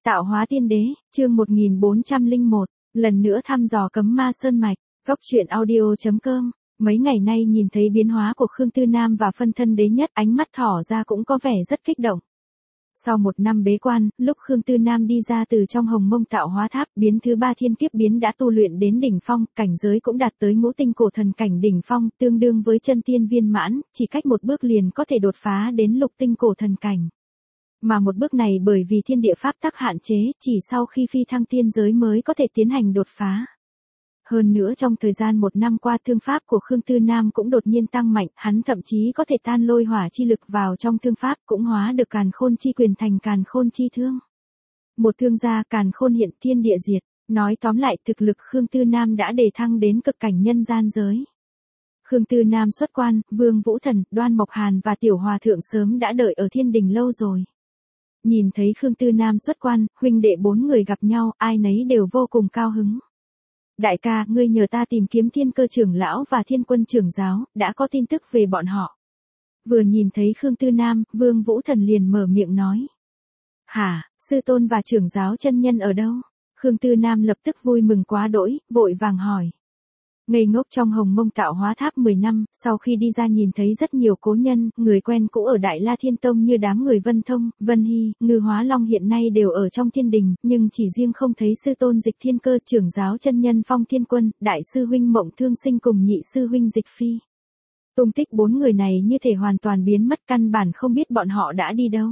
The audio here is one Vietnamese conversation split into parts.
Tạo hóa tiên đế, chương 1401, lần nữa thăm dò cấm ma sơn mạch, góc truyện audio.com. Mấy ngày nay nhìn thấy biến hóa của Khương Tư Nam và phân thân đế nhất, ánh mắt thỏ ra cũng có vẻ rất kích động. Sau một năm bế quan, lúc Khương Tư Nam đi ra từ trong Hồng Mông Tạo Hóa Tháp, biến thứ 3 thiên kiếp biến đã tu luyện đến đỉnh phong, cảnh giới cũng đạt tới ngũ tinh cổ thần cảnh đỉnh phong, tương đương với chân tiên viên mãn, chỉ cách một bước liền có thể đột phá đến lục tinh cổ thần cảnh. Mà một bước này bởi vì thiên địa pháp tắc hạn chế, chỉ sau khi phi thăng tiên giới mới có thể tiến hành đột phá. Hơn nữa trong thời gian một năm qua thương pháp của Khương Tư Nam cũng đột nhiên tăng mạnh, hắn thậm chí có thể tan lôi hỏa chi lực vào trong thương pháp, cũng hóa được càn khôn chi quyền thành càn khôn chi thương. Một thương gia càn khôn hiện thiên địa diệt, nói tóm lại thực lực Khương Tư Nam đã đề thăng đến cực cảnh nhân gian giới. Khương Tư Nam xuất quan, Vương Vũ Thần, Đoan Mộc Hàn và Tiểu Hòa Thượng sớm đã đợi ở thiên đình lâu rồi. Nhìn thấy Khương Tư Nam xuất quan, huynh đệ 4 người gặp nhau, ai nấy đều vô cùng cao hứng. Đại ca, ngươi nhờ ta tìm kiếm Thiên Cơ trưởng lão và Thiên Quân trưởng giáo, đã có tin tức về bọn họ. Vừa nhìn thấy Khương Tư Nam, Vương Vũ Thần liền mở miệng nói. Hả, sư tôn và trưởng giáo chân nhân ở đâu? Khương Tư Nam lập tức vui mừng quá đỗi, vội vàng hỏi. Ngây ngốc trong Hồng Mông Tạo Hóa Tháp 10 năm, sau khi đi ra nhìn thấy rất nhiều cố nhân, người quen cũ ở Đại La Thiên Tông như đám người Vân Thông, Vân Hy, Ngư Hóa Long hiện nay đều ở trong thiên đình, nhưng chỉ riêng không thấy sư tôn Dịch Thiên Cơ, trưởng giáo chân nhân Phong Thiên Quân, đại sư huynh Mộng Thương Sinh cùng nhị sư huynh Dịch Phi. Tung tích 4 người này như thể hoàn toàn biến mất, căn bản không biết bọn họ đã đi đâu.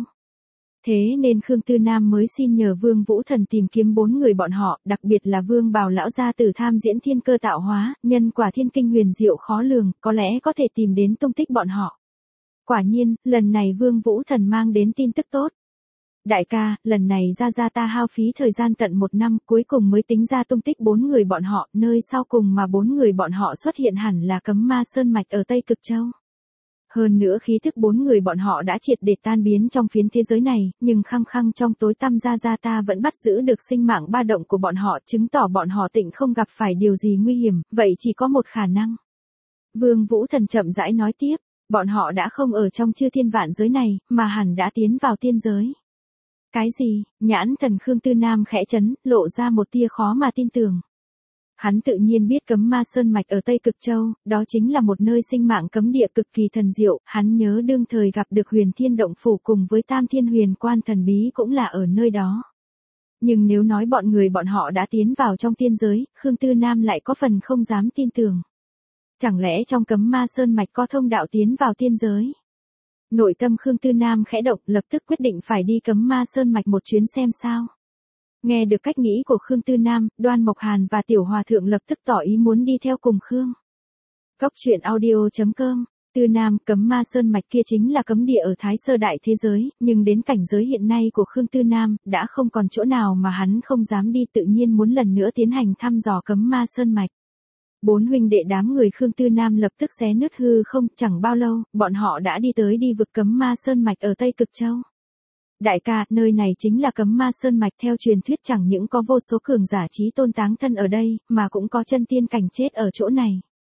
Thế nên Khương Tư Nam mới xin nhờ Vương Vũ Thần tìm kiếm 4 người bọn họ, đặc biệt là Vương Bảo lão gia tử tham diễn thiên cơ tạo hóa, nhân quả thiên kinh huyền diệu khó lường, có lẽ có thể tìm đến tung tích bọn họ. Quả nhiên, lần này Vương Vũ Thần mang đến tin tức tốt. Đại ca, lần này ra ta hao phí thời gian tận 1 năm, cuối cùng mới tính ra tung tích 4 người bọn họ, nơi sau cùng mà 4 người bọn họ xuất hiện hẳn là Cấm Ma Sơn Mạch ở Tây Cực Châu. Hơn nữa khí thức 4 người bọn họ đã triệt để tan biến trong phiến thế giới này, nhưng khăng khăng trong tối tăm ra ta vẫn bắt giữ được sinh mạng ba động của bọn họ, chứng tỏ bọn họ tịnh không gặp phải điều gì nguy hiểm, vậy chỉ có một khả năng. Vương Vũ Thần chậm rãi nói tiếp, bọn họ đã không ở trong chư thiên vạn giới này, mà hẳn đã tiến vào tiên giới. Cái gì? Nhãn thần Khương Tư Nam khẽ chấn, lộ ra một tia khó mà tin tưởng. Hắn tự nhiên biết Cấm Ma Sơn Mạch ở Tây Cực Châu, đó chính là một nơi sinh mạng cấm địa cực kỳ thần diệu, hắn nhớ đương thời gặp được Huyền Thiên Động Phủ cùng với Tam Thiên Huyền Quan thần bí cũng là ở nơi đó. Nhưng nếu nói bọn họ đã tiến vào trong tiên giới, Khương Tư Nam lại có phần không dám tin tưởng. Chẳng lẽ trong Cấm Ma Sơn Mạch có thông đạo tiến vào tiên giới? Nội tâm Khương Tư Nam khẽ động, lập tức quyết định phải đi Cấm Ma Sơn Mạch một chuyến xem sao. Nghe được cách nghĩ của Khương Tư Nam, Đoan Mộc Hàn và Tiểu Hòa Thượng lập tức tỏ ý muốn đi theo cùng Khương. Góc truyện audio.com. Tư Nam, Cấm Ma Sơn Mạch kia chính là cấm địa ở Thái Sơ Đại thế giới, nhưng đến cảnh giới hiện nay của Khương Tư Nam, đã không còn chỗ nào mà hắn không dám đi, tự nhiên muốn lần nữa tiến hành thăm dò Cấm Ma Sơn Mạch. 4 huynh đệ đám người Khương Tư Nam lập tức xé nứt hư không, chẳng bao lâu, bọn họ đã đi tới đi vực Cấm Ma Sơn Mạch ở Tây Cực Châu. Đại ca, nơi này chính là Cấm Ma Sơn Mạch, theo truyền thuyết chẳng những có vô số cường giả chí tôn táng thân ở đây, mà cũng có chân tiên cảnh chết ở chỗ này.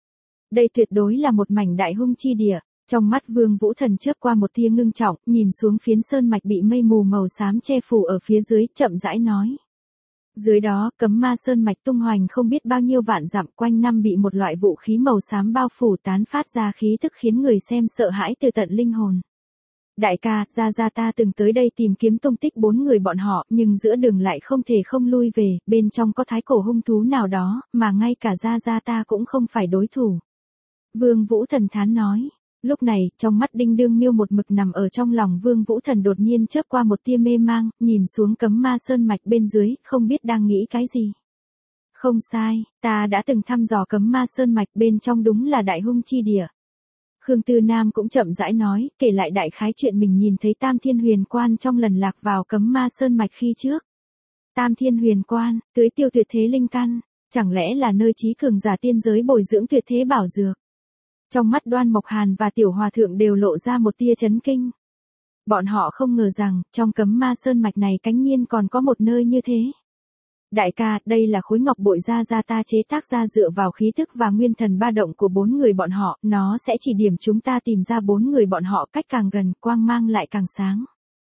Đây tuyệt đối là một mảnh đại hung chi địa. Trong mắt Vương Vũ Thần chớp qua một tia ngưng trọng, nhìn xuống phiến sơn mạch bị mây mù màu xám che phủ ở phía dưới, chậm rãi nói. Dưới đó, Cấm Ma Sơn Mạch tung hoành không biết bao nhiêu vạn dặm, quanh năm bị một loại vũ khí màu xám bao phủ, tán phát ra khí tức khiến người xem sợ hãi từ tận linh hồn. Đại ca, ra ta từng tới đây tìm kiếm tung tích 4 người bọn họ, nhưng giữa đường lại không thể không lui về, bên trong có thái cổ hung thú nào đó, mà ngay cả ra ta cũng không phải đối thủ. Vương Vũ Thần thán nói. Lúc này, trong mắt Đinh Đương Miêu một mực nằm ở trong lòng Vương Vũ Thần đột nhiên chớp qua một tia mê mang, nhìn xuống Cấm Ma Sơn Mạch bên dưới, không biết đang nghĩ cái gì. Không sai, ta đã từng thăm dò Cấm Ma Sơn Mạch, bên trong đúng là đại hung chi địa. Khương Tư Nam cũng chậm rãi nói, kể lại đại khái chuyện mình nhìn thấy Tam Thiên Huyền Quan trong lần lạc vào Cấm Ma Sơn Mạch khi trước. Tam Thiên Huyền Quan, tưới tiêu tuyệt thế linh căn, chẳng lẽ là nơi trí cường giả tiên giới bồi dưỡng tuyệt thế bảo dược. Trong mắt Đoan Mộc Hàn và Tiểu Hòa Thượng đều lộ ra một tia chấn kinh. Bọn họ không ngờ rằng, trong Cấm Ma Sơn Mạch này cánh nhiên còn có một nơi như thế. Đại ca, đây là khối ngọc bội ra ta chế tác ra dựa vào khí thức và nguyên thần ba động của 4 người bọn họ, nó sẽ chỉ điểm chúng ta tìm ra 4 người bọn họ cách càng gần, quang mang lại càng sáng.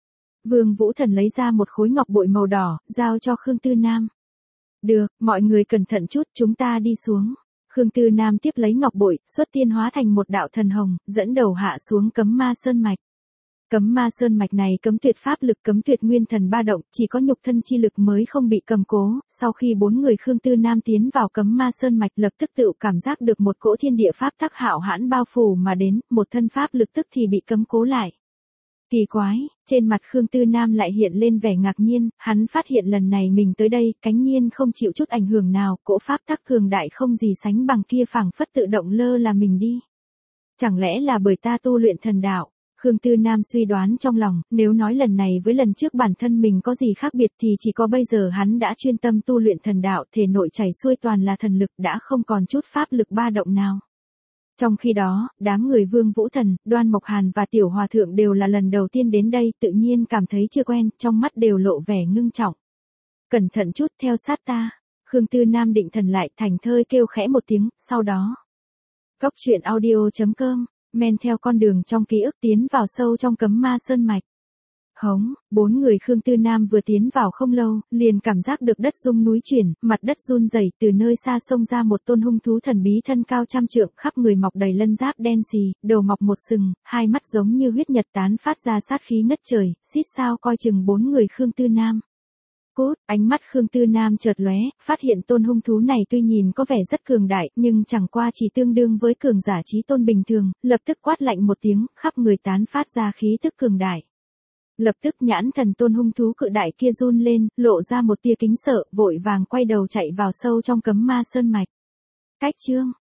Vương Vũ Thần lấy ra một khối ngọc bội màu đỏ, giao cho Khương Tư Nam. Được, mọi người cẩn thận chút, chúng ta đi xuống. Khương Tư Nam tiếp lấy ngọc bội, xuất tiên hóa thành một đạo thần hồng, dẫn đầu hạ xuống cấm ma sơn mạch. Cấm ma sơn mạch này cấm tuyệt pháp lực, cấm tuyệt nguyên thần ba động, chỉ có nhục thân chi lực mới không bị cầm cố. Sau khi 4 người Khương Tư Nam tiến vào cấm ma sơn mạch, lập tức tự cảm giác được một cỗ thiên địa pháp tắc hạo hãn bao phủ mà đến, một thân pháp lực tức thì bị cấm cố lại. Kỳ quái, trên mặt Khương Tư Nam lại hiện lên vẻ ngạc nhiên, hắn phát hiện lần này mình tới đây, cánh nhiên không chịu chút ảnh hưởng nào, cỗ pháp tắc cường đại không gì sánh bằng kia phảng phất tự động lơ là mình đi. Chẳng lẽ là bởi ta tu luyện thần đạo? Khương Tư Nam suy đoán trong lòng, nếu nói lần này với lần trước bản thân mình có gì khác biệt thì chỉ có bây giờ hắn đã chuyên tâm tu luyện thần đạo, thể nội chảy xuôi toàn là thần lực, đã không còn chút pháp lực ba động nào. Trong khi đó, đám người Vương Vũ Thần, Đoan Mộc Hàn và Tiểu Hòa Thượng đều là lần đầu tiên đến đây, tự nhiên cảm thấy chưa quen, trong mắt đều lộ vẻ ngưng trọng. Cẩn thận chút, theo sát ta. Khương Tư Nam định thần lại, thành thơi kêu khẽ một tiếng, sau đó. Góc truyện audio.com, men theo con đường trong ký ức tiến vào sâu trong cấm ma sơn mạch. Hống, 4 người Khương Tư Nam vừa tiến vào không lâu, liền cảm giác được đất rung núi chuyển, mặt đất run rẩy, từ nơi xa xông ra một tôn hung thú thần bí thân cao trăm trượng, khắp người mọc đầy lân giáp đen xì, đầu mọc một sừng, hai mắt giống như huyết nhật tán phát ra sát khí ngất trời, xít sao coi chừng 4 người Khương Tư Nam. Cút, ánh mắt Khương Tư Nam chợt lóe, phát hiện tôn hung thú này tuy nhìn có vẻ rất cường đại, nhưng chẳng qua chỉ tương đương với cường giả chí tôn bình thường, lập tức quát lạnh một tiếng, khắp người tán phát ra khí tức cường đại. Lập tức nhãn thần tôn hung thú cự đại kia run lên, lộ ra một tia kính sợ, vội vàng quay đầu chạy vào sâu trong cấm ma sơn mạch. Cách chương